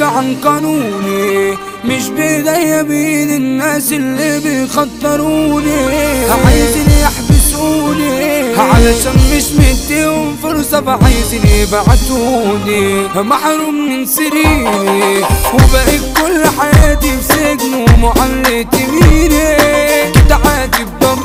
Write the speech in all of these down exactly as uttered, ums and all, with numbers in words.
ارجع عن قانوني، مش بايديا بين الناس اللي بيخطروني، عايزين يحبسوني علشان مش مديهم فرصة، فعايزين يبعتوني محروم من سريري، وبقيت كل حياتي في سجن ومعلق يميني، كنت عاتب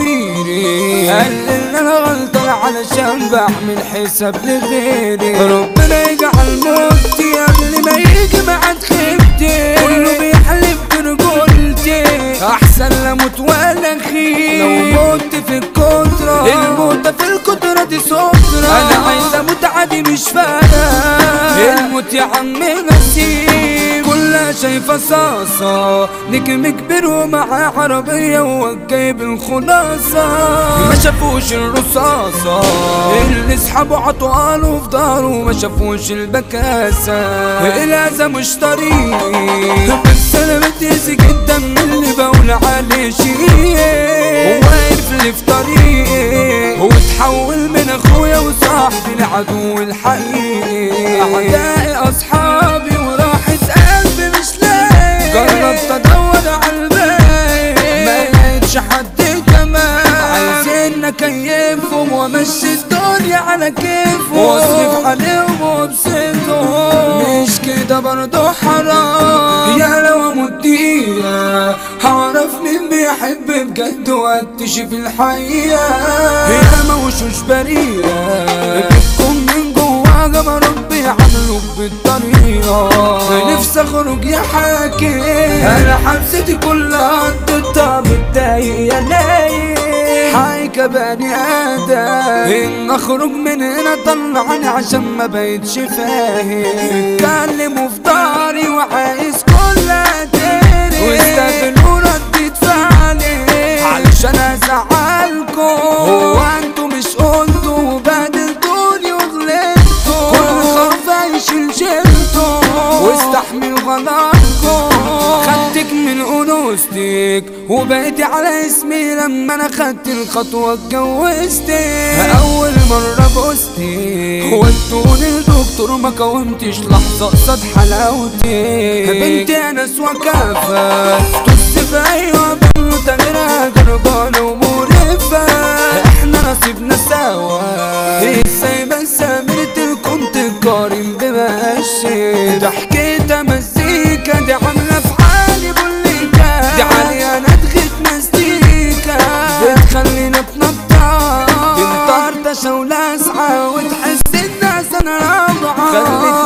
ضميري قال ان انا غلطان علشان بعمل حساب لغيري، ربنا يجعل موتي قبل ما يجي معاد خيبتي، كله بيحلف برجولتي احسن لموت ولا خيب، لو مت في الكترة الموت في الكترة دي سترة، انا عايز اموت عادي مش فارقة، الموت يا عم نسيب، كلها شايفة صاصة نجم كبير ومعاه عربية وجايب الخلاصة، ما شافوش الرصاصة اللي سحبوا عطوانه في داره، ما شافوش البكاسة الأذى مش طريق، بس انا بتأذي جدا من اللي بقول عليه شيء، وواقف لي في طريقي وتحول من اخويا وصاحبي لعدو الحقيقي، اعدائي اصحابي وراحت قلبي مش لاقي، جربت ادور على الباقي ما لقيتش حد كمان، عايزين اكيفهم وامشي الدنيا على كيفهم واصرف عليهم وابسطهم، مش كده برضه حرام، يا لو اموت دقيقة هعرف مين بيحب بجد واكتشف الحقيقة، يا ما وشوش بريئة بتكون من جواها ما ربي عملوا بالطريقة، نفسي اخرج يا حاكم انا حبستي كلها قضيتها متضايق يا نايم، حي كبني ادم ان اخرج من هنا طلعني عشان ما بقتش فاهم، اتكلموا في داري وعايز كلها تاني واستقبلوا ردة فعلي علشان ازعلكم، هو انتوا مش قلتوا وبهدلتوني وغلطتوا، كل خرفة يشيل شيلته واستحمل غلطكم، خدتك من انوثتك وبقيتي على اسمي لما انا خدت الخطوة اتجوزتك، اول مرة بوستك ودوني الدكتور ما قاومتش لحظة قصاد حلاوتك، بنتي انس وكافة طز في ايوه بنو تغيرها جربانة ومرفة، احنا نصيبنا سوا ازاي بس امرت كنت قارن بمشي، ضحكتها مزيكا دي عاملة في حالي بوليكا، دي عالية ندغت مزيكا بتخلينا بنطار، دي مطرطشة ولاسعة وتحس الناس انا رابعة،